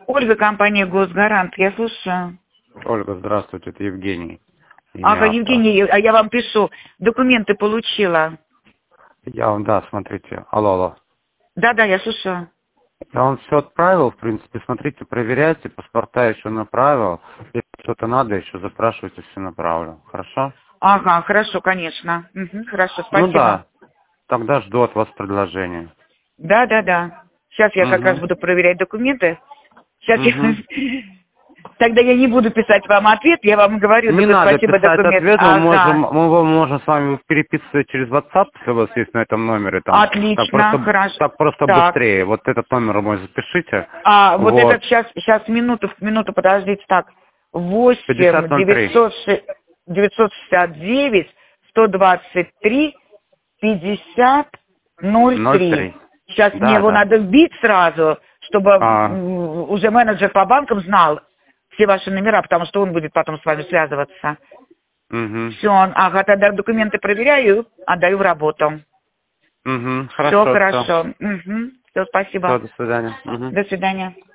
Ольга, компания «Госгарант», я слушаю. Ольга, здравствуйте, это Евгений. Ага, Евгений, а я вам пишу, документы получила. Я вам, да, смотрите, алло. Да, я слушаю. Я вам все отправил, в принципе, смотрите, проверяйте, паспорта еще направил. Если что-то надо, еще запрашивайте, все направлю. Хорошо? Ага, хорошо, конечно. Угу, хорошо, спасибо. Ну да, тогда жду от вас предложения. Да. Сейчас я как раз Угу. буду проверять документы. Сейчас Угу. Тогда я не буду писать вам ответ, я вам говорю, Не только надо спасибо, писать документ. ответ, Ага. мы можем с вами переписывать через WhatsApp, если у вас есть на этом номере. Там, Отлично, хорошо. так просто Так. быстрее. Вот этот номер мой запишите. Вот этот сейчас минуту, подождите, так. 8 5003. 969 123 50 03. 03. Сейчас мне его Да. надо вбить сразу, чтобы уже менеджер по банкам знал все ваши номера, потому что он будет потом с вами связываться. Угу. Все, ага, тогда документы проверяю, отдаю в работу. Угу. Все Хорошо. хорошо. Угу. Все, спасибо. Все, до свидания. Угу. До свидания.